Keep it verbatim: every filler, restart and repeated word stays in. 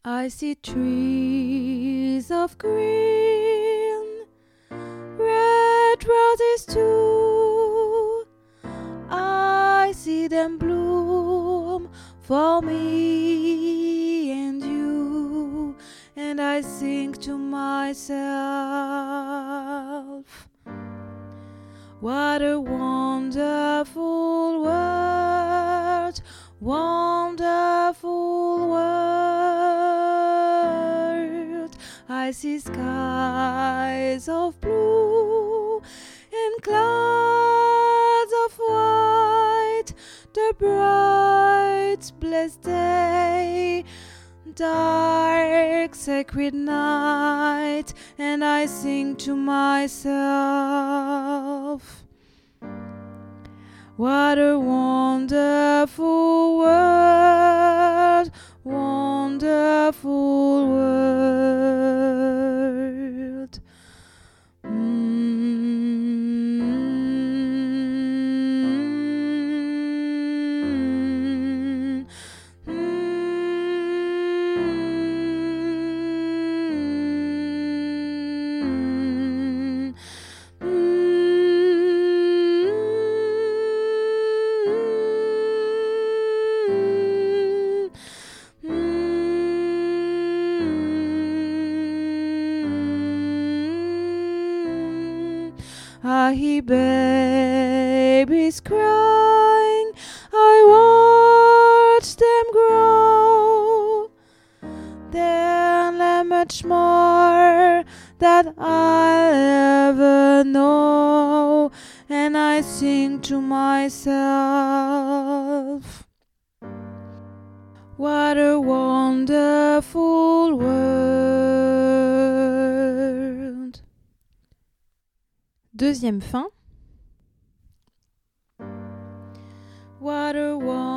I see trees of green, red roses too. I see them bloom for me and you, and I think to myself, what a wonderful world, wonderful world. I see skies of blue and clouds of white, the bright blessed day, dark sacred night, and I sing to myself, what a wonderful world, wonderful world. Mm-hmm. Mm-hmm. I hear babies crying, I watch them grow. They'll learn much more than I'll ever know, and I sing to myself, what a wonderful world. Deuxième fin. What a wonderful